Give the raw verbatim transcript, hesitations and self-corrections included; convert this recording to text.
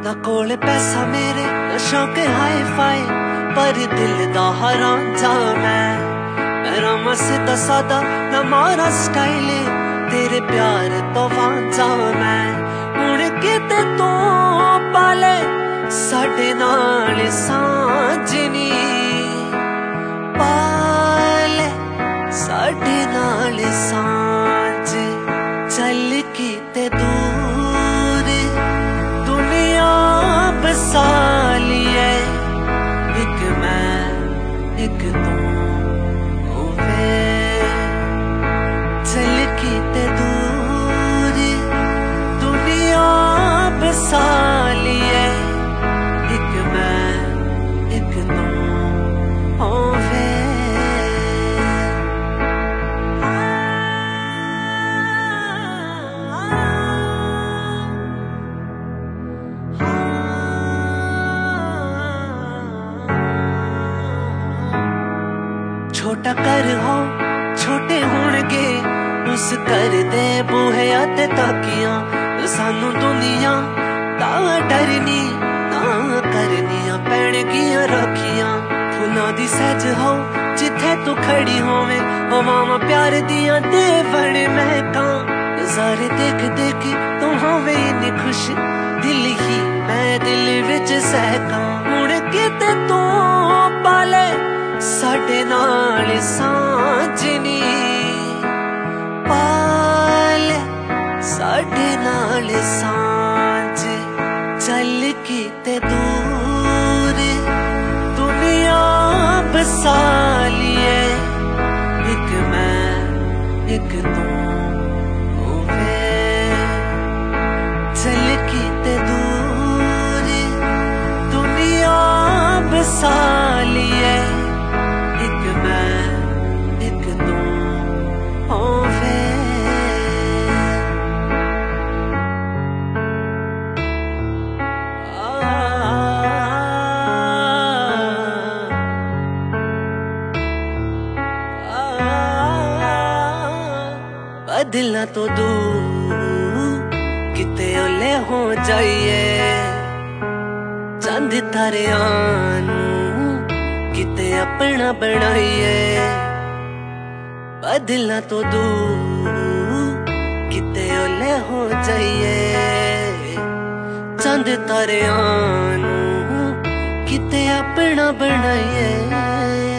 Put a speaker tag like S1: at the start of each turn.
S1: ना कोल पैसा मेरे ना शौक हाई फाई, पर दिल दा हरांझा मैं। मेरा मस्त सादा ना मारा स्टाइल, तेरे प्यार तो वांझा मैं। हुण किते तू पाले साडे नाल सांझनी, पाले साडे नाल सांझ। चल किते दूर दुनिया बसा लिए, एक मैं एक तू होवे। चल किते दूर दुनिया बसा लिए, एक मैं एक तू होवे। छोटा कर हो छोटे होणगे, उस कर दे बूहे ते ताकियां। सानू दुनिया तां डरनी तां करनियां पैणगियां राखियां। फुल्लां दी सज हो जिथे तू खड़ी होवे, हवावां प्यार दियां देवण महकां। नज़ारे देख देख तू होवे इन्नी खुश, दिल ही मैं दिल विच सहकां। हुण किते तू पाले साडे नाल सांझनी, पाले साडे नाल सांझ। चल किते दूर दुनिया बसा लिए, एक मैं एक तू होवे। चल किते दूर दुनिया बसा लिए, एक मैं एक तू होवे। बदला तो दूर किते ओले हो जाइए, चंद तारियां नू किते अपना बनाइए। बदला तो दूर किते ओले हो जाइए, चंद तारियां नू किते अपना बनाइए।